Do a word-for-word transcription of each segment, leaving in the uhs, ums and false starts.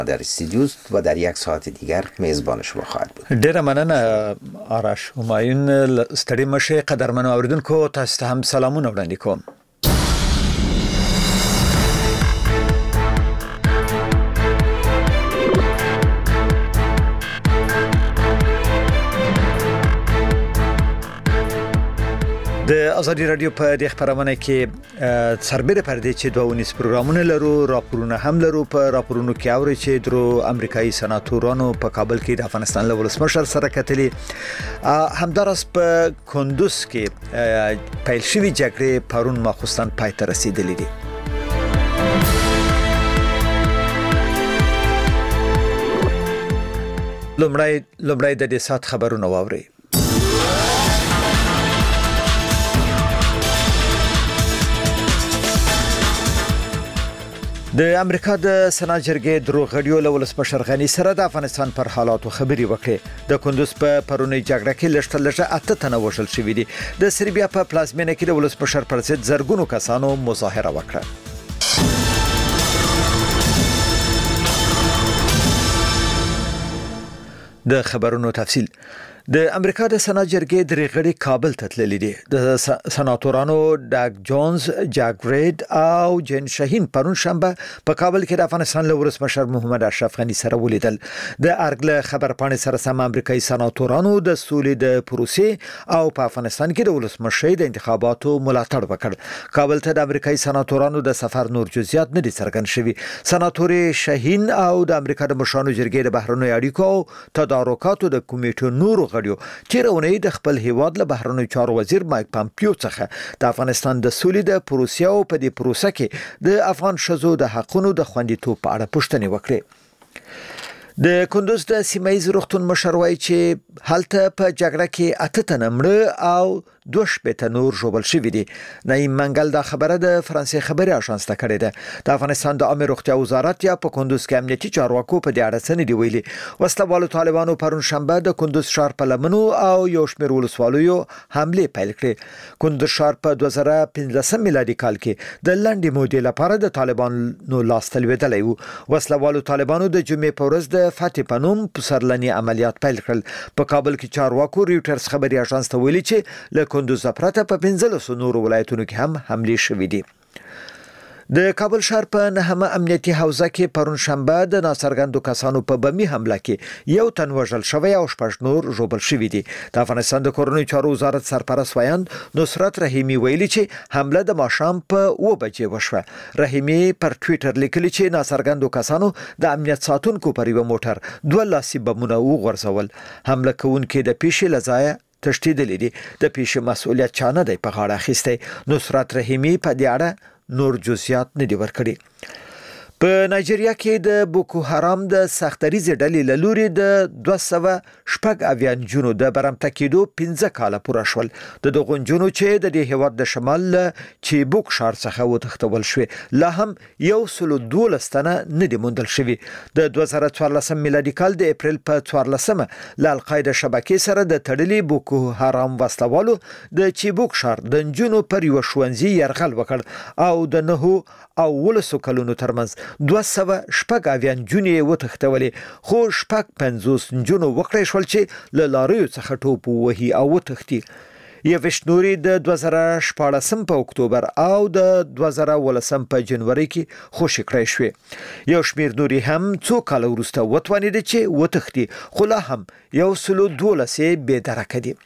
در استودیو و در یک ساعت دیگر میزبان شما خواهد بود. ډیره مننه آرش همایون. ستړي مشه قدرمنو اوریدونکو، تاسو ته هم سلامونه وړاندې کوم. د ازادي رادیو په د خبرونه کې سربېره پردې چې دوه ونیس پروګرامونه لرو، راپورونه هم لرو. په راپورونو کې اوري چې درو امریکایي سناتورانو په کابل کې د افغانستان له ولسمشر سره کتلي. همدارس په کندوز کې پیل شوی جګړې پرون ماخوستن پای ته رسیدلې دي. لومړی لومړی د دې سات خبرونه واوري. د امریکا د سنات جرګې درو غړیو له ولسمشر غنی سره د افغانستان پر حالاتو خبري وکړي. د کندوز په پرونی جګړه کې لږ تر لږه اته تنه وژل شوي دي. د سربیا په پلازمینه کې د ولسمشر پر ضد زرګونو کسانو مظاهره وکړه. د خبرونو تفصیل. د امریکا د سنات جرګې درې غړي کابل ته تللي دي. د سناتورانو ډاګ جونز، جاک ریډ او جین شاهین پرون شنبه په کابل کې د افغانستان له ولسمشر محمد اشرف غنی سره ولیدل. د ارګله خبرپاڼې سره سم امریکایي سناتورانو د سولې د پروسې او په افغانستان کې د ولسمشر د انتخاباتو ملاتړ وکړ. کابل ته د امریکایي سناتورانو د سفر نور جزئیات نه دي څرګند شوي. سناتور شاهین او د امریکا د مشرانو جرګې د بهرنیو اړیکو او تدارکاتو د کمیټو نورو غړیو تیرونی د خپل هیواد له بهرنیو چارو وزیر مایک پامپیو څخه د افغانستان د سولې د پروسې او په دې پروسه کې د افغان شذو د حقونو د خوندیتوب په اړه پوښتنه وکړه. د کندوز د سیمایي روغتون مشر وایي چې هلته په جګړه کې اته تنه مړه او دوه شپېته نور ژوبل شوي دي. نعیم منګل دا خبره د فرانسې خبري اژانس ته کړې ده. د افغانستان د عامه روغتیا وزارت یا په کندوز کې امنیتي چارواکو په دې اړه څه نه دی ویلي. وسلوالو طالبانو پرون شنبه د کندوز ښار په لمنو او یو شمېر ولسوالیو حمله پیل کړې. کندوز ښار په دوه زره پنځلس میلادي کال کې د لنډې مودې لپاره د طالبانو لاس ته لوېدلی و. وسلوالو طالبانو د جمعې په ورځ د فاتح پنوم پسرلني عملیات پیل کړل. په کابل کې چارواکو ریوټرز خبري اژانس ته ویلي چې له کندوز پرته په پنځلسو نورو ولایتونو کې هم حملې شوې دي. د کابل ښار په نهمه امنیتي حوزه کې پرون شنبه د ناڅرګندو کسانو په بمي حمله کې یو تن وژل شوی او شپږ نور ژوبل شوي دي. د افغانستان د کورنیو چارو وزارت سرپرست ویاند نصرت رحیمی ویلي چې حمله د ماښام په اوه بجې وشوه. رحیمی پر ټویټر لیکلي چې ناڅرګندو کسانو د امنیت ساتونکو پر یو موټر دوه لاسي بمونه وغورځول. حمله کوونکي د پیښې له ځایه تښتېدلي دي. د پیښې مسؤلیت چا نه دی په غاړه اخیستی. نصرت رحیمی په دې اړه نور جزئیات نه دی ورکړي. په نایجیریا کې د بوکو حرام د سختریزې ډلې له لوري د دوه سوه شپږ اویا نجونو د برمته کېدو پنځه کاله پوره شول. د دغو نجونو چې د دې هېواد د شمال له چیبوک ښار څخه وتښتول شوې لا هم یو سلو دولس تنه نه دي موندل شوي. د دوه زره څوارلسم میلادي کال د اپریل په څوارلسمه له القاعده شبکې سره د تړلي بوکو حرام وسلوالو د چیبوک ښار د نجونو پر یو ښوونځي یرغل وکړ او د نهو او ولسو کلونو ترمنځ دوه سوه شپږ اویا نجونې وتښتولې. خو شپږ پنځوس نجونو وکړی شول چې له لاریو څخه ټوپ ووهي او وتښتي. یوویشت نورې د دوه زره شپاړسم په اکتوبر او د دوه زره ولسم په جنوري کې خوشي کړای شوې. یو شمېر نورې هم څو کاله وروسته وتوانېدې چې وتښتي، خو لا هم یو سلو دولس یې بې درکه دي.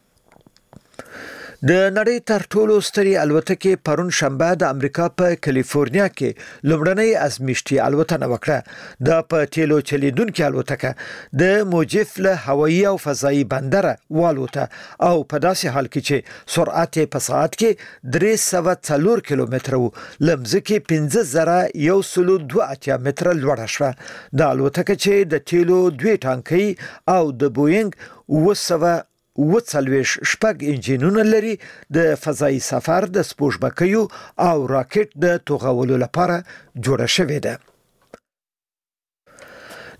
د نړۍ تر ټولو سترې الوتکې پرون شنبه د امریکا په کالیفورنیا کې لومړنۍ ازمیښتي الوتنه وکړه. د په تیلو چلیدونکې الوتکه د موجف له هوایي او فضایي بندره والوته او په داسې حال کې چې سرعت په ساعت کې درې سوه څلور کیلومتره و، له مځکې پنځه زره یو سلو دوه اتیا متره لوړه شوه. د الوتکه چې د تیلو دوی ټانکۍ او د بوینګ اوه سوه اوه څلوېښت شپږ انجینونه لري، د فضایي سفر د سپوږمکیو او راکټ د توغولو لپاره جوړه شوې ده.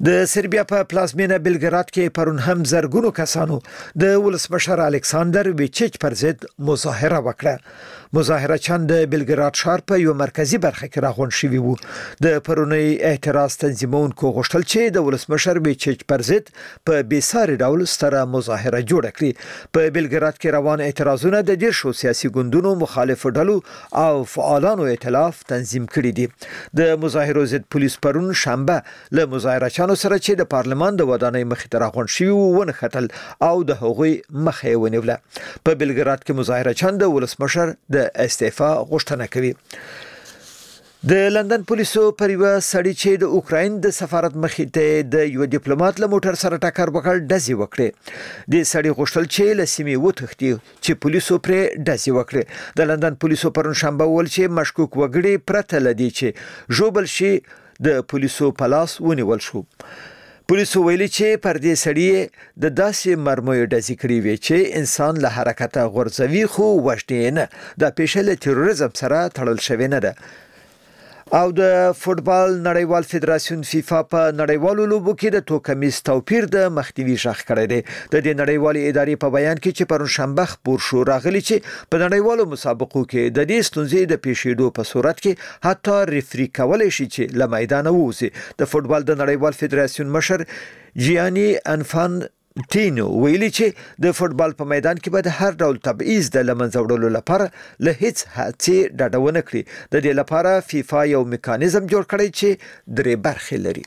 د سربیا په پلازمینه بلګراد کې پرون هم زرګونو کسانو د ولسمشر الکساندر ویچیچ پر ضد مظاهره وکړه. مظاهره چند د بلګراد ښار په یو مرکزی برخه کې راغونډ شوی وو. د پرونی اعتراض تنظیمونکو غوښتل چې د ولسمشر ویچیچ پر ضد په بیساري ډول ستره مظاهره جوړه کړي. په بلګراد کې روان اعتراضونه د ډیر شو سیاسي ګوندونو مخالف ډلو او فعالانو ائتلاف تنظیم کړي دي. د مظاهرو ضد پولیس پرون شنبه له مظاهره چانو سره چې د پارلمان د ودانۍ مخې ته راغونډ شوي ونه ختل او د هغوی مخه ونیوله. په بلګراد کې مظاهره چند د ولسمشر د استعفا غوښتنه کوي. د لندن پولیسو پر یو سړی چې د اوکراین د سفارت مخې ته د یو ډیپلوماټ له موټر سره ټکر وکړ ډزې وکړې. د سړی غوښتل چې له سیمې وتښتي چې پولیسو پرې ډزې وکړې. د لندن پولیسو پرون شنبه ویل چې مشکوک وګړي پرته لدی چې ژوبل شي د پولیسو په لاس ونیول شو. پولیسو ویلي چې پر دې سړی د داسې مرمۍ ډزې کړې وي چې انسان له حرکته غورځوي خو وژني نه. د پیښې له تروریزم سره تړل شوی نه ده. او د فوتبال نړیوال فدراسیون فیفا په نړیوالو لوبو کې د توکمیز توپیر د مخنیوي ژغ کړی دی. د دې نړیوالې ادارې په بیان کې چې پرون شنبه خبر شو راغلی چې په نړیوالو مسابقو کې د دې ستونزې د پیښېدو په صورت کې حتی ریفری کولای شي چې له میدان ووځي. د فوتبال د نړیوال فدراسیون مشر جیانی انفان تینو ویلي چې د فوتبال په میدان کې به د هر ډول تبعیض د لمنځه وړلو لپاره له هیڅ هڅې ډډه ونه کړي. د دې لپاره فیفا یو میکانیزم جوړ کړی چې درې برخې لري.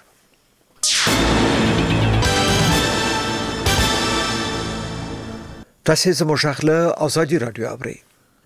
تاسو زموږ غږ آزادي رادیو اورئ.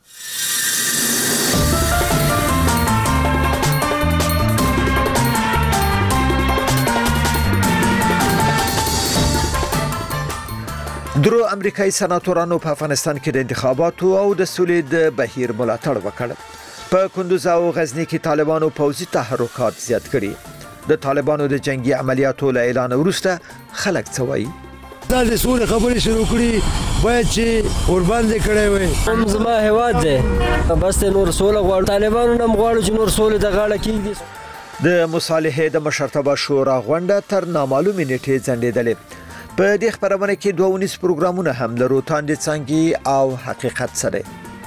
درو امریکایي سناتورانو په افغانستان کې د انتخاباتو او د سولې د بهیر ملاتړ وکړ. په کندوز او غزنی کې طالبانو پوځي تحرکات زیات کړي. د طالبانو د جنگي عملیاتو له اعلان وروسته خلک څه وایي؟ دا د سولې خبرې شروع کړي باید چې قربان دې کړی وي. هم زما هیواد دی بس نور سوله غواړو. طالبانو هم غواړو چې نور سولې د غاړه کېږدي. د مصالحې د مشرتابه شورا غونډه تر نامعلومې نیټې ځنډېدلې. په دې خبرونه کې دوه ونیس پروګرامونه هم لرو. تاندې څنګه او حقیقت سره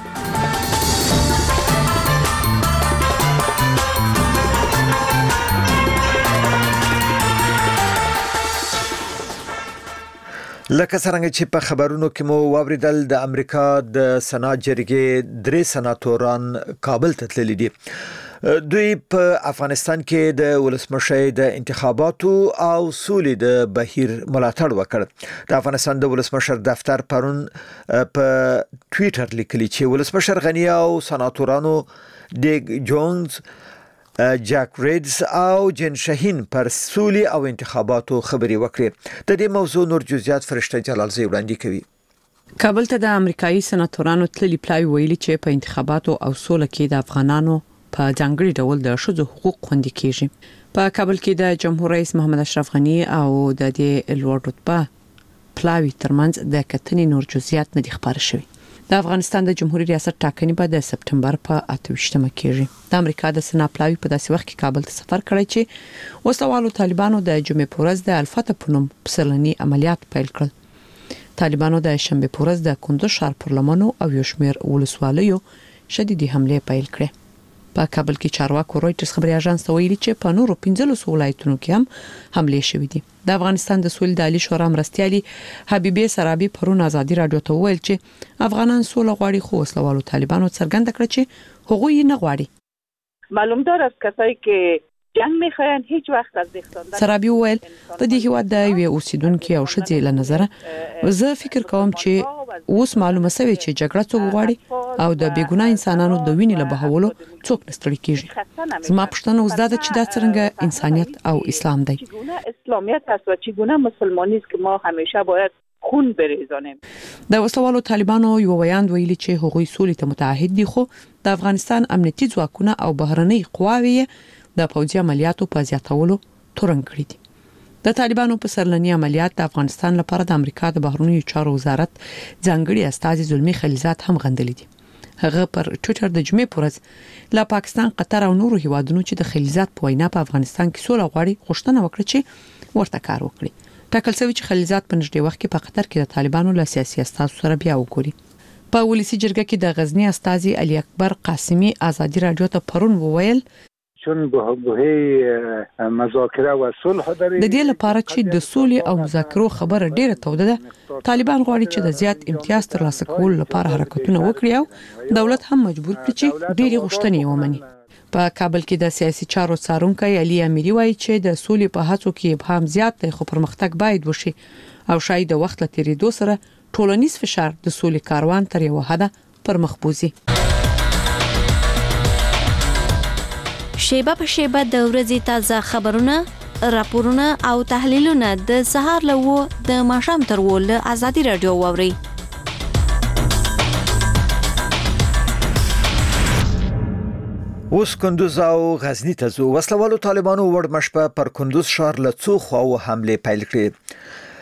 لکه څنګه چې په خبرونو کې مو واوریدل د امریکا د سنات جرګې درې سناتوران کابل ته تللي دي. دوی په افغانستان کې د ولسمشر د انتخاباتو او سولې د بهیر ملاتړ وکړ. د افغانستان د ولسمشر دفتر پرون په ټوئیټر لیکلی چې ولسمشر غنی او سناتورانو ډیګ جونز، جاک ریډز او جن شاهین پر سولې او انتخاباتو خبري وکړي. د دې موضوع نور جزئیات فرشته جلالزی وړاندې کوي. کابل ته د امریکایي سناتورانو تللي پلاوی ویلي چې په انتخاباتو او سولې کې د افغانانو په ځانګړي ډول د ښځو حقوق خوندي کیږي. په کابل کې د جمهور رئیس محمد اشرف غنی او د دې لوړ رتبه پلاوی ترمنځ د کتنې نور جزئیات نه دي خبر شوي. د افغانستان د جمهوریت ریاست ټاکنې به د سپټمبر په اته ویشتمه کېږي. د امریکا د سنا پلاوی په داسې وخت کې کابل ته سفر کړی چې وسلوالو طالبانو د جمعې پورز د الفت په نوم پسرلني عملیات پیل کړل. طالبانو د شنبه پورز د کندوز ښار پرلمانو او یو شمېر ولسوالیو شدیدي حمله پیل کړې. په کابل کې چارواکو رويټرز خبري اژانس ته ویلي چې په نورو پنځلسو ولایتونو کې هم حمله شوې دي. د افغانستان د سولې د عالی شورا مرستيالي حبيبه سرابي پرون آزادي رادیو ته ویل چې افغانان سوله غواړي خو وسلوالو طالبانو څرګنده کړ چې هغوی نه غواړي. معلوم دار از کسایی که جنگ میخواین هیچ وقت از دختاندن. سرابي ویل په دې هیواد د یو اوسیدونکو او شځې له نظر زه فکر کوم چې اوس معلومه شوی چې جګړه څوک غواړي او د بیګناه انسانانو د وینې له بهولو څوک نستړي کیږي. زما پښتنه اوس دا ده چې دا څنګه انسانيت او اسلام دی. اسلامیت است و چگونه مسلمانی است که ما همیشه باید خون بریزانیم. د وسلوالو طالبانو یو ویاند ویلي چې هغوی سولې ته متعهد دي خو د افغانستان امنیتي ځواکونه او بهرنۍ قواوې د پوځي عملیاتو په زیاتولو تورن کړی دي. د طالبانو په سرلني عملیات د افغانستان لپاره د امریکا د بهرنیو چارو وزارت ځانګړي استازي زلمی خلیزات هم غندلي دي. هغه پر ټوئیټر د جمعې پورز لا پاکستان، قطر او نورو هیوادونو چې د خلیزات په وینا په افغانستان کې سوله غواړي غوښتنه وکړه چې ورته کار وکړي. ټاکل شوی چې خلیزات په نږدې وخت کې په قطر کې د طالبانو له سیاسي استازو سره بیا وګوري. په ولسی جرګه کې د غزنی استاذي علي اکبر قاسمی ازادي رادیو ته پرون وویل چون بهبهه مذاکره و صلح داري د دې لپاره چې د سولې او مذاکرو خبره ډیره توده ده، طالبان غواړي چې د زیات امتیاز ترلاسه کولو لپاره حرکتونه وکړي او دولت هم مجبور کړي چې ډیری غوښتنې ومني. په کابل کې د سیاسي چارو څارونکي علي امیری وایي چې د سولې په هڅو کې ابهام زیات دی، خو پرمختګ باید وشي او شاید د وخت لري دوه سره ټولنیز فشار د سولې کاروان تر یو حده پر مخ بوزي. شیبه په شیبه د ورځې تازه خبرونه، راپورونه او تحلیلونه د سهار له د ماښام تر ول ازادي رادیو واوري. اوس کندوز او غزنی ته ځو. وسلوالو طالبانو وړ مشپه پر کندوز ښار له څو خواو حمله پیل کړې.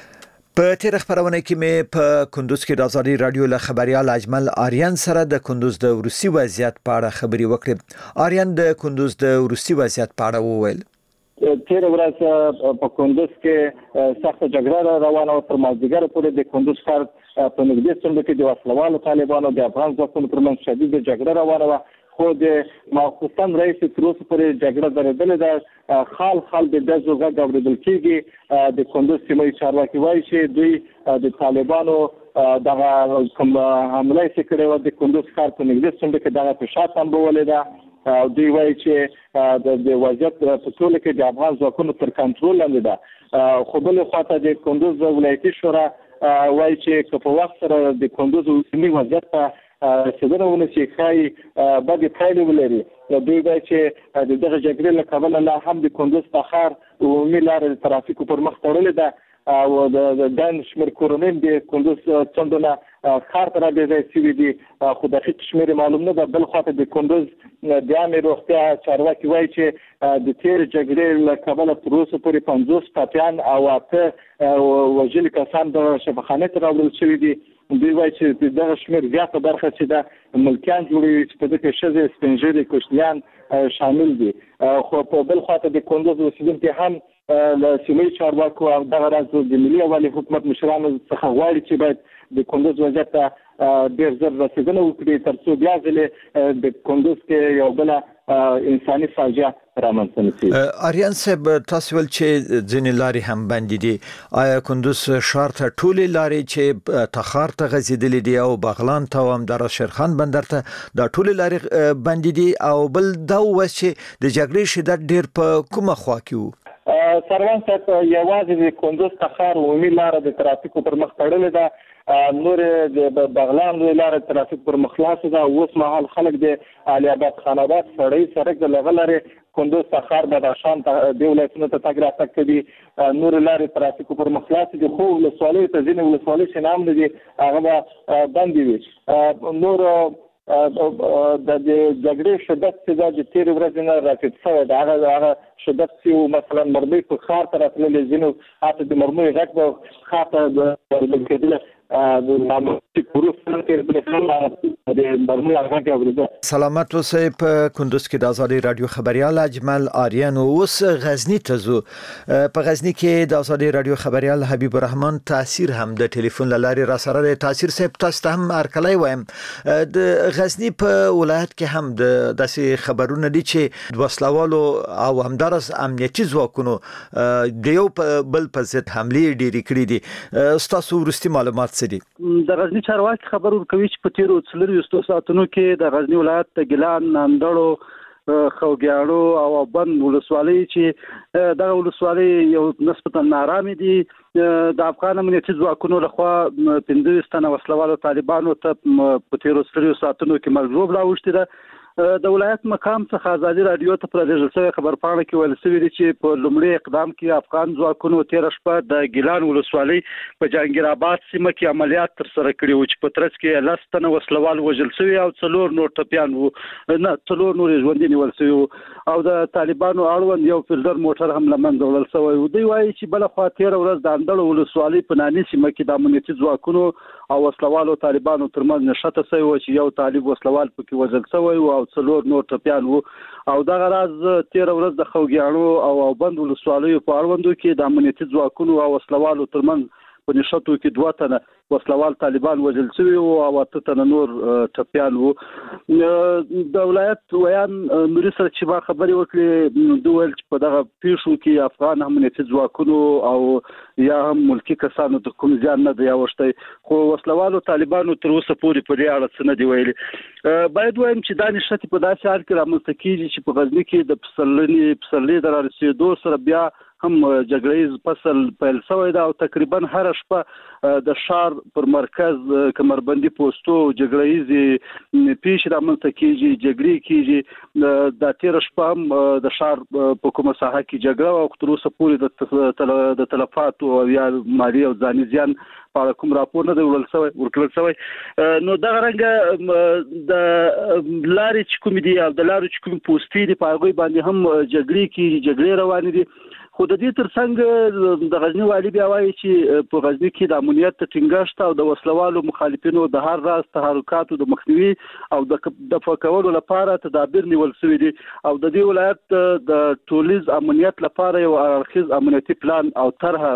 په تیر خبرونه کې مې په کندوز کې د ازادي رادیو له خبريال اجمل آریان سره د کندوز د روسي وضعیت په اړه خبري وکړې. آریان د کندوز د روسي وضعیت په اړه وویل. تیر ورځ په کندوز کې سخت جګړه روانه او تر مازدیګر پورې د کندوز ښار په نږدې سیمو کې د وسلوالو طالبانو د افغان ځواکونو ترمنځ شدید جګړه روانه وه، خو د پاکستان رئیس تر اوسه پورې جګړه درېدلې ده. خال خال د دزو غږ اورېدل کېږي. د کندوز سیمې چارواکي وایي چې دوی د طالبانو دغه کوم حمله چې کړې وه د کندوز ښار په نږدې سیمو کې دغه فشار تنبولې ده او دوی وایي چې د وضعیت په ټوله کې د افغان ځواکونو تر کنټرول لاندې ده. خو بل خواته د کندوز ولایتي شورا وایي چې که په وخت سره د کندوز اوسنی وضعیت ته رسېدنه ونشي ښایي بدې پایلې ولري. دوی وایي چې د دغه جګړې له کبله لا هم د کندوز په ښار عمومي لارې د ترافیکو پر مخ تړلې ده او د ګڼ شمېر کورنۍ د کندوز څنډو نه ښار ته رابېځای شوي دي، خو دقیق شمېر معلوم نه ده. بل خواته د کندوز د عامې روغتیا چارواکي وایي چې د تېرې جګړې له کبله تر اوسه پورې پنځوس ټپیان او اته وژلي کسان د شفاخانې ته راوړل شوي دي. دوی وایي چې دغه شمېر زیاته برخه چې د ملکیان جوړوي چې په دې کې ښځې، سپین ږیري، کوچنیان شامل دي. خو په بل خواته د کندوز اوسېدونکي هم له سیمې چارواکو او دغه راز د ملي یووالي حکومت مشرانو څخه غواړي چې باید د کندوز وضعیت ته ډېر زر رسېدنه وکړي تر څو بیا ځلې د کندوز کې یو بله انساني فاجعه رامنځته نشي. آریان صاحب تاسو ول چې ځینې لارې هم بندې دي. آیا کندوز ښار ته ټولې لارې چې تخار ته غځېدلې دي او بغلان ته او همدارس شیرخان بندر ته دا ټولې لارې بندې دي او بل دا و چې د جګړې شدت ډېر په کومه خوا کې و؟ سروان صاحب یوازې د کندوز تخار عمومي لاره د ترافیکو پر مخ تړلې ده، نور د بغلان لاره ترافیک پر مخ خلاصه ده. اوس مهال خلک د علي آباد، خان آباد، سړی سړک د لغه لارې کندوز تخار بدخشان د ولایتونو ته تګ راتګ کوي. نور لارې ترافیکو پر مخ خلاصې دي، خو ولسوالیو ته ځینې ولسوالۍ چې نام لري هغه به بندې وي. نور د جګړې شدت چې دا د تېرې ورځې نه راټیټ شوی دی، هغه هغه شدت چې مثلا مرمۍ په ښار ته راتللې، ځینو حتی د مرمۍ غږ به ښار ته ورلګ کېدله. سلامت اوسئ. په کندوز کې د ازادي رادیو خبريال اجمل آریان. اوس غزنی ته ځو. په غزنی کې د ازادي رادیو خبريال حبیب الرحمن تاثیر هم د ټلیفون لارې را سره د تاثیر صاحب تاسو ته هم ارکلای وایم. د غزنی په ولایت کې هم د داسې خبرونه دي چې وسلوالو او همدارس امنیتي ځواکونو د یو بل په ضد حمله ډېری کړې دي. تاسو ورستي معلومات د غزنی چارواکي خبر ورکوي چې په تیرو څلورویشتو ساعتونو کې د غزنی ولایت د ګیلان، ناندړو، خوګیاړو او بند ولسوالۍ چې دغه ولسوالۍ یو نسبتا نارامي دي، د افغان امنیتي ځواکونو لخوا پنځه ویشت تنه وسلوالو طالبانو ته په تیرو څلورویشتو ساعتونو کې مرګ راوښتي ده. د ولایت مقام څخه ازادي رادیو ته پر رسول شوی خبر پاڼه کې ویل شوی دی چې په لومړي اقدام کې افغان ځواکونو تیر شپه د ګیلان ولسوالۍ په جهانگیر آباد سیمه کې عملیات تر سره کړي و چې په ترڅ کې لس تنه وسلوال وژل شوي او څلور نور ټپیان وو نه څلور نور ژوندي نیول شوي او د طالبانو اړوند یو فلډر موټر هم له منځه وړل شوی و. دوی وایي چې بل خوا تیر ورځ د اندړ ولسوالۍ په ناني سیمه کې د امنیتي ځواکونو او وسلوالو طالبانو ترمنځ نښته شوی و چې یو طالب وسلوال پکې وژل شوی و او څلور نور ټپیان وو او دغه راز تیر ورځ د خوګیاڼو او بند ولسوالیو په اړوندو کې د امنیتي ځواکونو او وسلوالو ترمنځ په نښتو کې دوه تنه وسلوال طالبان وژل شوي وو او اته تنه نور ټپیان وو. د ولایت ویان نوري سره چې ما خبرې وکړې دوی ویل چې په دغه پیښو کې افغان امنیتي ځواکونو او یا هم ملکی کسانو د کوم ځان نه دی اوښتی خو وسلوالو طالبانو تر اوسه پورې په دې اړه څه نه دی ویلي. باید وایم چې دا نښتې په داسې حال کې رامنځته کېږي چې په غزني کې د پسرلي پسرلي د رارسېدو سره بیا هم جګړیز فصل پیل شوی دی او تقریبا هر شپه د ښار پر مرکز کمربندي پوسټو جګړیز پیښې رامنځته کېږي جګړې کېږي. د تیر شپه هم د ښار په کومه ساحه کې جګړه او تر اوسه پورې د تلفاتو او یا مالي او ځاني زیان په اړه کوم راپور نه دی وړل شوی ورکړل شوی. نو دغه رنګه د لارې چې کومې دي او د لارې چې کومې پوستې دي په هغوی باندې هم جګړې کېږي جګړې روانې دي. خو د دې ترڅنګ د غزني والي بیا وایي چې په غزني کې د امنیت د ټینګښت او د وسلوالو مخالفینو د هر راز تحرکاتو د مخنیوي او د دفع کولو لپاره تدابیر نیول شوي دي او د دې ولایت د ټولیز امنیت لپاره یو اړخیز امنیتي پلان او طرحه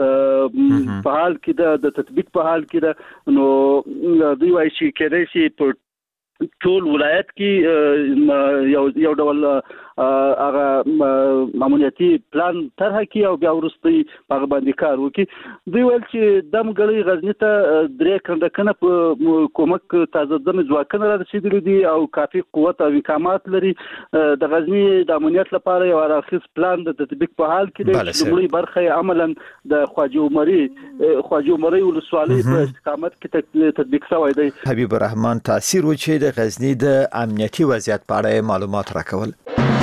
په حال کې د تطبیق په حال کې ده. نو دوی وایي چې کېدای شي په ټول ولایت کې یو یو ډول هغه امنیتي پلان طرح کړي او بیا وروسته هغه باندې کار وکړي. دوی ویل چې دم ګړی غزني ته درې کنډکنه په کومک تازه دمه ځواکونه را رسیدلي دي او کافي قوت او امکانات لري. د غزني د امنیت لپاره یو اړخیز پلان د تطبیق په حال کې دی. لومړی برخه عملاً د خواجه عمري خواجه عمري ولسوالۍ په استقامت کې تطبیق شوی دی. حبیب الرحمن تاثیر و چې د غزني د امنیتي وضعیت په اړه معلومات راکول.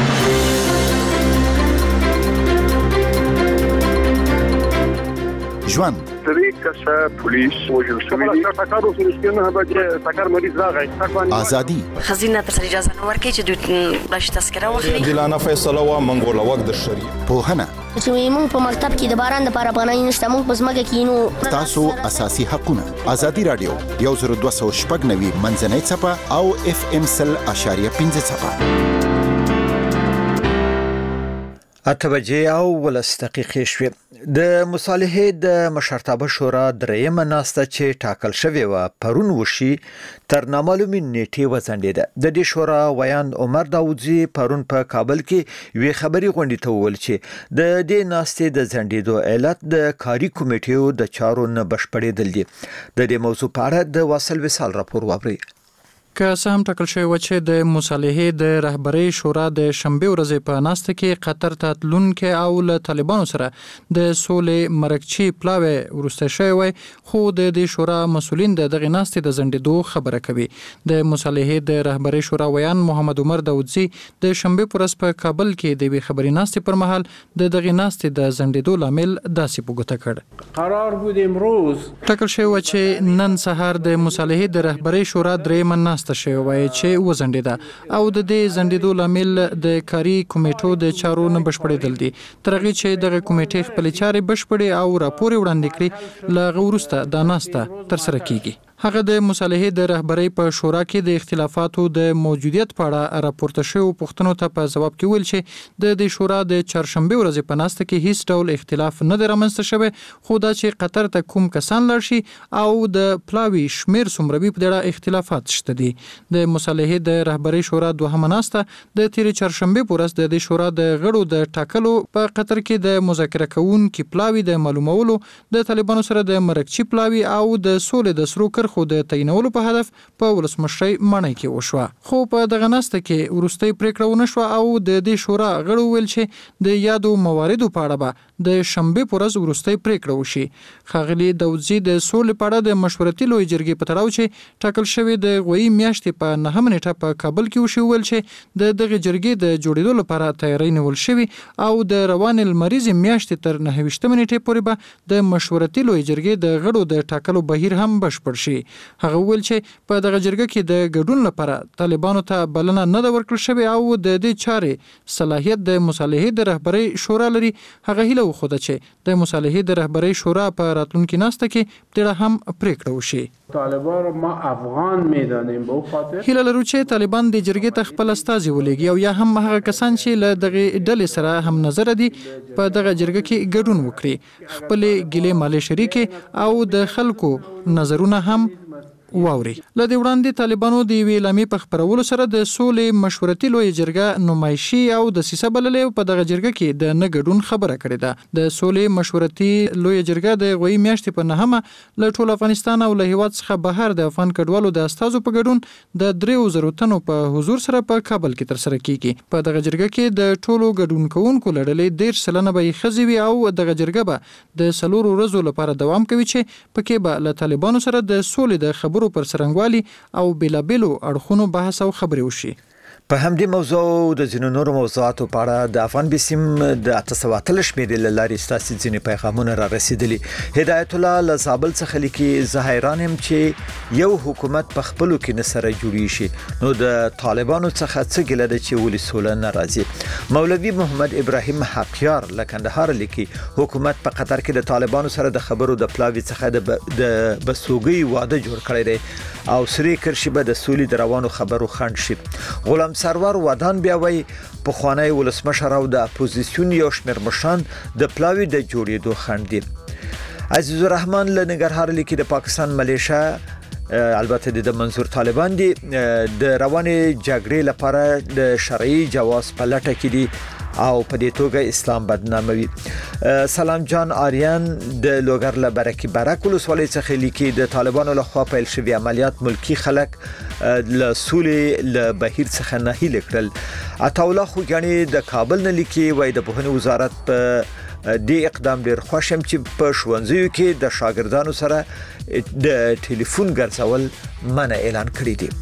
ژوند سری کسه پولیس وجل شوی دی تاکارو سرسکینه به تاکار مریض راغی ازادي خزینه تر اجازه نه ورکړي چې دوی بلش تذکره واخلي دلانه فیصله وا منګول وخت د شری په هنه چې موږ په مکتب کې د باران لپاره پناه نشته موږ په ځمکه کې نو تاسو اساسي حقوقونه ازادي رادیو یو زر دوه سوه شپږ نوي منځنۍ صفه او اف ام سل اشاریه پنځه صفه اته بجې او ولس دقیقې شوې. د مصالحې د مشرتابه شورا درېیمه ناسته چې ټاکل شوې وه پرون وشي تر نامعلومې نیټې وځنډېده. د دې شورا ویان عمر داودزي پرون په کابل کې یوې خبري غونډې ته وویل چې د دې ناستې د ځنډېدو علت د کاري کمیټو د چارو نه بشپړېدل دي. د دې موضوع په اړه د واصل وصال راپور واورئ. که څه هم ټاکل شوی و چې د مصالحې د رهبرۍ شورا د شنبې ورځې په ناسته کې قطر ته تلونکي او له طالبانو سره د سولې مرکچي پلاوی ورسته شوی وي خو د دې شورا مسولین د دغه ناستې د ځنډېدو خبره کوي. د مصالحې د رهبرۍ شورا ویان محمد عمر داودزي د شنبې پر ورځ په کابل کې د وی خبري ناستې پر مهال د دغه ناستې د ځنډېدو لامل داسې پوښتنه کړ. قرار بود امروز ټاکل شوی و چې نن سهار د مصالحې د رهبرۍ شورا درېیمه ناسته شوی وای چې وزنډیده او د دې زنډیدو لامل د کاري کمیټو د چارو نه بشپړېدل دي. تر هغې چې دغه کمیټې خپلې چارې بشپړې او راپور وړاندې کړي له هغه وروسته دا ناسته ترسره کیږي. هغه د مصالحې د رهبرۍ په شورا کې د اختلافاتو د موجودیت په اړه راپورته شویو پوښتنو ته په ځواب کې ویل چې د دې شورا د چهارشنبې ورځې په ناسته کې هیڅ ډول اختلاف نه دی رامنځته شوی خو دا چې قطر ته کوم کسان لاړ شي او د پلاوي شمیر څومره وي په دې اړه اختلافات شته دي. د مصالحې د رهبرۍ شورا دوهمه ناسته د تېرې چهارشنبې په ورځ د دې شورا د غړو د ټاکلو په قطر کې د مذاکره کوونکي پلاوي د معلومولو د طالبانو سره د مرکچي پلاوي او د سولې د سرو کرښو برخو د تعینولو په هدف په ولسمشرۍ ماڼۍ کې وشوه. خو په دغه ناسته کې وروستۍ پریکړه ونه شوه او د دې شورا غړو ویل چې د یادو مواردو په اړه به د شنبې په ورځ وروستۍ پریکړه وشي. ښاغلي داودزي د سولې په اړه د مشورتي لویې جرګې په تړاو چې ټاکل شوې د غویي میاشتې په نهمه نیټه په کابل کې وشي ویل چې د دغه جرګې د جوړېدو لپاره تیاری نیول شوی او د روانې لمریزې میاشتې تر نهه ویشتمې نیټې پورې به د مشورتي لویې جرګې د غړو د ټاکلو بهیر هم بشپړ شي. هغه ویل چې په دغه جرګه کې د ګډون لپاره طالبانو ته بلنه نه ده ورکړل شوې او د دې چارې صلاحیت د مصالحې د رهبرۍ شورا لري. هغه هیله وښوده چې د مصالحې د رهبرۍ شورا په راتلونکي ناسته کې ډېره هم پریکړه وشي. طالبان ما افغان میدانیم به خاطر هیله لرو چې طالبان د جرګې ته خپل استازي ولېږي او یا هم هغه کسان چې له دغه ډلې سره هم نظر دي په دغه جرګه کې ګډون وکړي، خپل ګیلې مالې شریکې او د خلکو نظرونه هم واوري. له دې وړاندې طالبانو د یوې اعلامیې په خپرولو سره د سولې مشورتي لویې جرګه نمایشي او د سیسه بللې په دغه جرګه کې د نه ګډون خبره کړې ده. د سولې مشورتي لویې جرګه د غویي میاشتې په نهمه له ټول افغانستان او له هیواد څخه بهر د افغان کډوالو د استازو په ګډون د دریو زرو تنو په حضور سره په کابل کې ترسره کیږي. په دغه جرګه کې د ټولو ګډون کوونکو له ډلې دېرش سلنه به ښځې وي او دغه جرګه به د څلورو ورځو لپاره دوام کوي چې پکې به له طالبانو سره د سولې د خبرو پر سرنګوالي او بیلابیلو اړخونو بحث او خبرې وشي. په همدې موضوع د ځینو نورو موضوعاتو په اړه د افغان بسیم د اته سوه اتلس شمېرې له لارې ستاسې ځینې پیغامونه را رسېدلي. هدایت الله له زابل څخه لیکي زه حیران یم چې یو حکومت په خپلو کې نه سره جوړیږي شي نو د طالبانو څخه څه ګیله ده چې ولې سوله نه راځي. مولوي محمد ابراهیم حقیار له کندهار لیکي حکومت په قطر کې د طالبانو سره د خبرو د پلاوي څخه د بسوګي واده جوړ کړی دی او سری کرشي به د سولې د روانو خبرو خنډ شي. غلام سرور ودان بیا وی په خوانی ولسمشر او د اپوزیسیون یو شمېر مشران د پلاوي د جوړېدو خنډ دي. عزیز الرحمن له ننګرهار لیکي د پاکستان ملیشیا البته د منظور طالبان دي د روانې جګړې لپاره د شرعي جواز په لټه کې دي او په دې توګه اسلام بدناموي. سلام جان آریان د لوګر له برکی برک ولسوالۍ څخه لیکي د طالبانو له خوا پیل شوی عملیات ملکی خلک له سولې له بهیر څخه نه هیله کړل. عطاالله خوګانی د کابل نه لیکي وای د پوهنې وزارت په دې اقدام ډیر خوشم چې په ښوونځیو کې د شاګردانو سره د ټلیفون ګرځول منع اعلان کړی دی.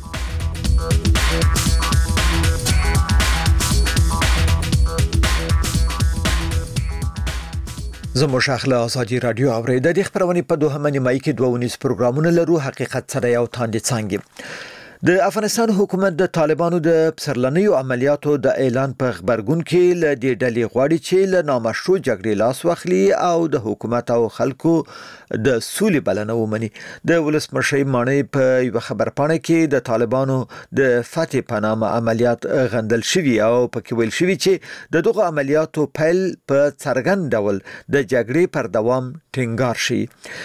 زموږ شاخله ازادي رادیو اورید د خبرونه په دوه نیمایي کې دوه ونیس پروګرامونه لرو حقیقت سره یو تاندې څنګه. د افغانستان حکومت د طالبانو د پسرلنیو عملیاتو د اعلان په خبرګون کې ل دې ډلې غواړي چې ل نامشروع جګړې لاس واخلي او د حکومت او خلکو د سولې بلنه ومني. د ولسمشر ماڼۍ په یو خبرپاڼه کې د طالبانو د فتح په نامه عملیات غندل شوی او پکې ویل شوی چې د دغه عملیاتو پیل په څرګند ډول د جګړې پر دوام ټینګار شي.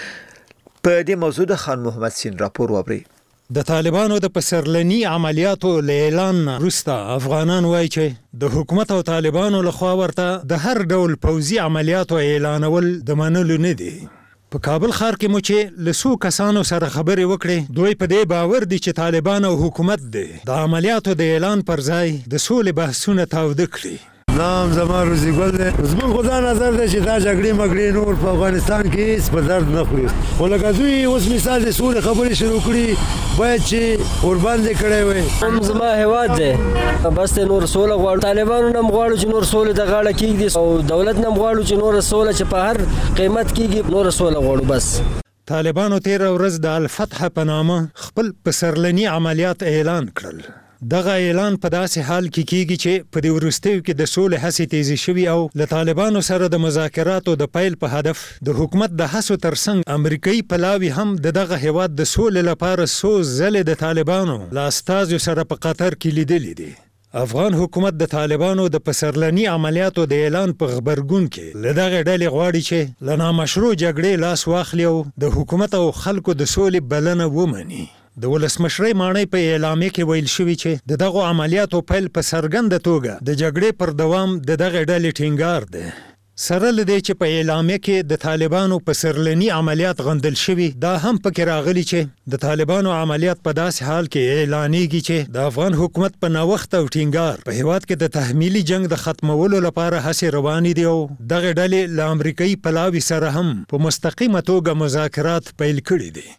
په دې موضوع د خان محمد سین راپور وبري. د طالبانو د پسرلنی عملیاتو اعلان وروسته افغانان وایي چې د حکومت او طالبانو لخوا ورته د هر ډول پوځي عملیاتو اعلانول د منلو نه دي. په کابل ښار کې مو چې له څو کسانو سره خبرې وکړې دوی په دې باور دي چې طالبان او حکومت دي د عملیاتو د اعلان پر ځای د سولې بحثونه تاوده کړي. نام زما روزي ګل دی. زموږ خدا نظر دی چې دا جګړې مګړې نور په افغانستان کې هیڅ په درد نه خوري. خو لکه دوی اوس مثال د سولې خبرې شروع کړي باید چې ورباندې کړی وي. هم زما هیواد دی بس ته نور سوله غواړو. طالبانو نه غواړو چې نور سولې د غاړه کېږدي او دولت نه غواړو چې نور سوله چې په هر قیمت کېږي نور سوله غواړو. بس طالبانو تیر ورځ د الفتح په نامه خپل پسرلنی عملیات اعلان کړل. دغه اعلان په داسې حال کې کیږي چې په دې وروستیو کې د سولې هڅې تیزی شوي او له طالبانو سره د مذاکراتو د پیل په هدف د حکومت د هڅو ترڅنګ امریکایي پلاوي هم د دغه هیواد د سولې لپاره څو ځلې د طالبانو له استازو سره په قطر کې لیدلي دي. افغان حکومت د طالبانو د پسرلنی عملیاتو د اعلان په خبرګون کې له دغه ډلې غواړي چې له نامشروع جګړې لاس واخلي او د حکومت او خلکو د سولې بلنه ومني. د ولسمشرۍ ماڼۍ په اعلامیه کې ویل شوي چې د دغو عملیاتو پیل په څرګنده توګه د جګړې پر دوام د دغه ډلې ټینګار دی. سره لدې چې په اعلامیه کې د طالبانو په سرلني عملیات غندل شوي دا هم پکې راغلي چې د طالبانو عملیات په داسې حال کې اعلانېږي چې د افغان حکومت په نوښت او ټینګار په هیواد کې د تحمیلي جنگ د ختمولو لپاره هڅې روانې دي او دغه ډلې له امریکایي پلاوي سره هم په مستقیمه توګه مذاکرات پیل کړي دي.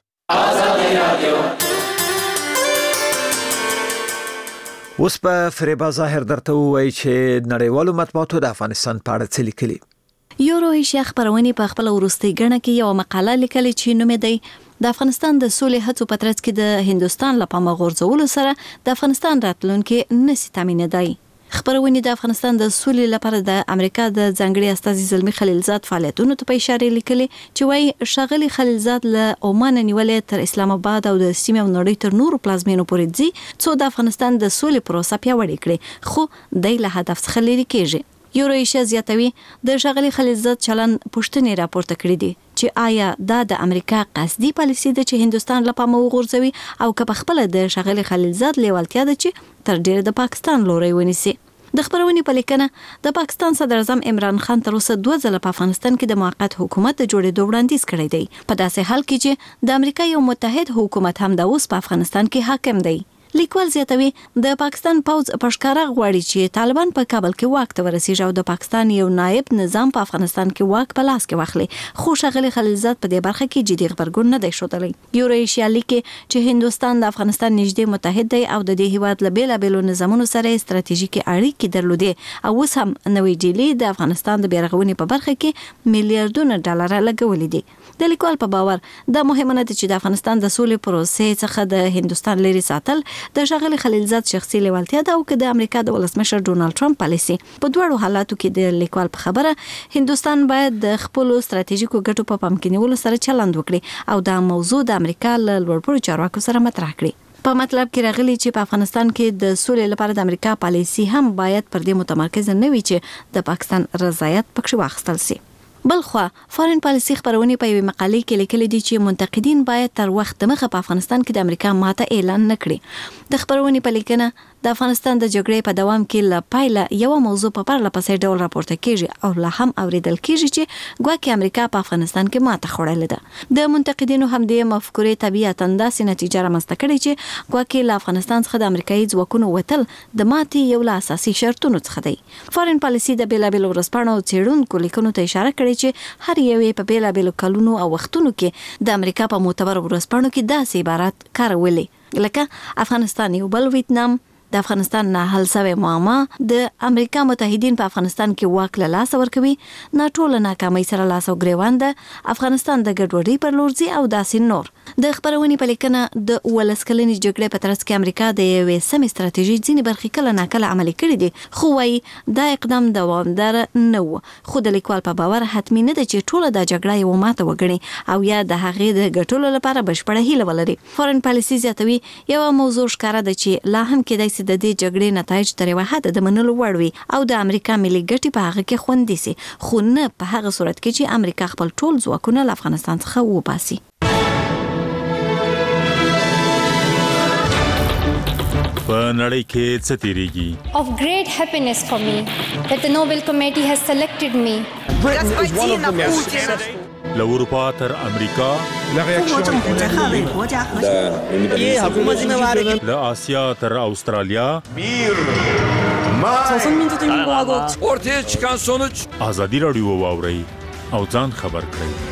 اوس په فریبا ظاهر درته وایي چې نړیوالو مطبوعاتو د افغانستان په اړه څه لیکلي. یورو ایشیا خبرونه په خپل وروستي غړنه کې یو مقاله لیکلې چې نوم دی د افغانستان د سولې هڅو په ترڅ کې د هندستان لپاره غورځولو سره د افغانستان راتلونکي نسی تامین دی. خبرونه د افغانستان د سولې لپاره د امریکا د ځنګړي استازي زلمی خلیلزاد فعالیتونو ته په اشاره لیکلي چې وايي شغلي خلیلزاد له عمان نیولې تر اسلام آباد او د سیمې او نړۍ تر نورو پلازمینو پورې ځي څو د افغانستان د سولې پروسه پیاوړې کړي خو د له هدف څخه لري کېږي. یورو ایشیا زیاتوي د شغلي خلیلزاد چلن پښتنې راپورته کړې دي چې آیا دا د امریکا قصدي پالیسي ده چې هندستان لپاره وغورځوي او که په خپل د شغلي خلیلزاد لیوالتیا ده چې تر ډیره د پاکستان لوري ونیسي. د خبرونې په لیکنه د پاکستان صدر اعظم عمران خان تر اوسه دوه ځله په افغانستان کې د موقت حکومت د جوړېدو وړاندیز کړی دی په داسې حال کې چې د امریکا یو متحد حکومت هم د اوس په افغانستان کې حاکم دی. لیکوال زیاتوي د پاکستان پوز پښکارا غواړي چې طالبان په کابل کې واک ته ورسیږي او د پاکستان یو نائب نظام په افغانستان کې واک په لاس کې واخلي خو شغلي خلیلزاد په دې برخه کې جدي خبرګون نه دی ښودلی. یورو ایشیا لیکي چې هندستان د افغانستان نږدې متحد دی او د دې هیواد له بیلابېلو نظامونو سره ستراتیژیکي اړیکې درلودې او اوس هم نوې ډیلي د افغانستان د بیرغونې په برخه کې میلیارډونه ډالر لګولې دي. د لیکوال په باور دا مهمه ده چې د افغانستان د سولې پروسې څخه د هندستان لري ساتل د شغلي خلیلزاد شخصي لیوالتیا ده او که د امریکا د ولسمشر ډونالد ټرمپ پالیسي په دوړو حالاتو کې د لیکوال په خبره هندستان باید د خپل ستراتیژیکو ګټو په پام کې نیولو سره چلند وکړي او دا موضوع د امریکا له لوړپوړو چارواکو سره مطرح کړي. په مطلب کې راغلي چې په افغانستان کې د سولې لپاره د امریکا پالیسي هم باید پر دې متمرکز نه وي چې د پاکستان رضایت پکې واخیستل شي. بلخوا فارن پالیسي خبرونه په یوه مقاله کې لیکلي دي چې منتقدین باید تر وخت دمخه په افغانستان کې د امریکا ماته اعلان نکړي. د خبرونه په لیکنه د افغانستان د جګړې په دوام کې لا پایله یو موضوع په پرله پسې ډول راپورته کیږي او لا هم اوریدل کیږي چې ګواکې امریکا په افغانستان کې ماته خوړلې ده. د منتقدینو هم د مفکورې طبيعت انداسې نتیجه رامنځته کړي چې ګواکې له افغانستان څخه د امریکایي ځواکونو وتل د ماتې یو له اساسي شرطونو څخه دی. فارن پالیسي د بیلابېلو ورځپاڼو او څېړونکو لیکنو ته اشاره کړې چې هر یو په بیلابېلو کلونو او وختونو کې د امریکا په معتبر ورځپاڼو کې داسې عبارات کارولې لکه افغانستان یو بل ویتنام، د افغانستان نه حل شوی معما، د امریکا متحدین په افغانستان کې واک له لاس ورکوي، ناټوله ناکامۍ سره لاس او ګریوان ده، افغانستان د ګډوډۍ پر لور ځي او داسې نور. د خبرونې په لیکنه د ولس کلنې جګړې په ترڅ کې امریکا د یوې سمې ستراتیژي ځینې برخې کله ناکله عملي کړي دي خو وايي دا اقدام دوامدار نه و. خو د لیکوال په باور حتمي نه ده چې ټوله دا جګړه یو ماته وګڼي او یا د هغې د ګټلو لپاره بشپړه هیله ولري. فارن پالیسي زیاتوي یو موضوع ښکاره ده چې لا هم کېدای شي د دې جګړې نتایج تر یوه حده د منلو وړ وي او د امریکا ملي ګټې په هغه کې خوندي سي خو نه په هغه صورت کې چې امریکا خپل ټول ځواکونه له افغانستان څخه وباسي. په نړۍ کې څه تیریږي؟ Of great happiness for me that the Nobel Committee has selected me. له اروپا تر امریکا، له آسیا تر استرالیا، ortaya çıkan sonuç ازادي رادیو واوري او ځان خبر کړئ.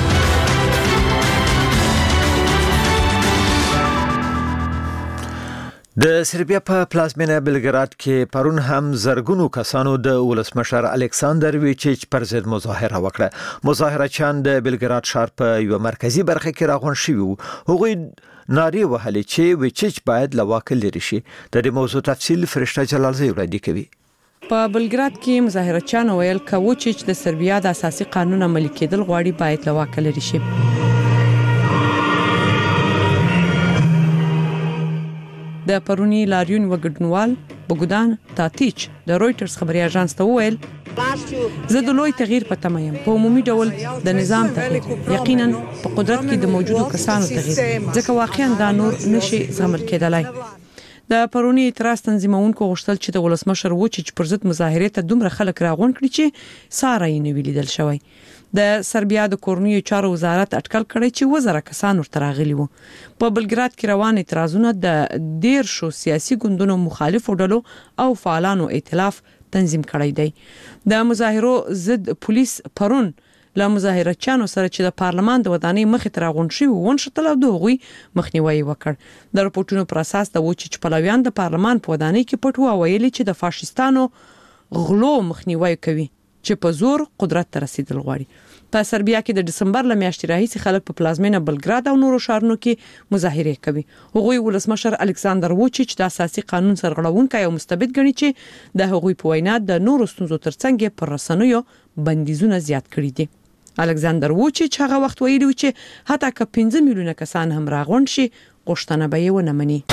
د سربیا په پلازمینه بلګراد کې پرون هم زرګونو کسانو د ولسمشر الکساندر ویچیچ پر ضد مظاهره وکړه. مظاهره چان د بلګراد ښار په یو مرکزی برخه کې راغون شوی وو. هغوی ناری وهلې چې ویچیچ باید له واک لري شي. د دې موضوع تفصیل فرشته جلالزی وړاندې کوي. په بلګراد کې مظاهره چان ویل کوچ د سربیا د اساسي قانون عملي کېدل غواړي باید له واک لري شي. د پرونی لاریون وګډنوال بوګدان تاتیچ د رويټرز خبري اژانس ته وویل زه د لوی تغییر په تمه یم، په عمومي ډول د نظام تغییر، یقینا په قدرت کې د موجودو کسانو تغییر، ځکه واقعا دا نور نشي زغمل کېدلای. د پرونی اعتراض تنظیمونکو غوښتل چې د ولسمشر ووچیچ پر ضد مظاهره ته دومره خلک راغونډ کړي چې ساره یې نه ویلیدل شوی. د سربیا د کورنیو چارو وزارت اټکل کړی چې وزره کسان ورته راغلي وو. په بلګراد کې روان اعتراضونه د ډیر شو سیاسي ګوندونو مخالفو ډلو او فعالانو ائتلاف تنظیم کړی دی. د مظاهرو ضد پولیس پرون له مظاهرچیانو سره چې د پارلمان د ودانۍ مخې ته راغونډ شوي ونښتل او د هغوی مخنیوي وکړ. د راپورټونو پر اساس د ووچیچ پلویان د پارلمان په ودانۍ کې پټ وو ویلي چې د فاشیستانو غلو مخنیوي کوي چې په زور قدرت ته رسیدل غواړي. په سربیا کې د دسمبر له میاشتې راهیسې خلک په پلازمینه بلګراد او نورو ښارونو کې مظاهره کوي. هغوی ولسمشر الکساندر ووچیچ د اساسي قانون سرغړونکی او مستبد ګڼي چې د هغوی په وینا د نورو ستونزو ترڅنګ پر رسنیو بندیزونه زیات کړي دي. الکساندر ووچیچ هغه وخت ویلي چې حتی که پنځه میلیونه کسان هم راغونډ شي غوښتنه به یې ونه مني.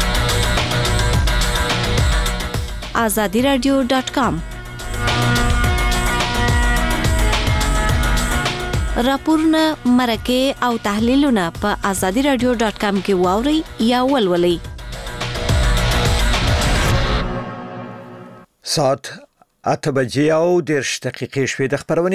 azadi radio dot com راپورونه مرکه او تحلیلونه په azadi radio dot com کې واوري یا ولولئ. ساعت اته بجې او دېرش دقیقې شوې د خبرونه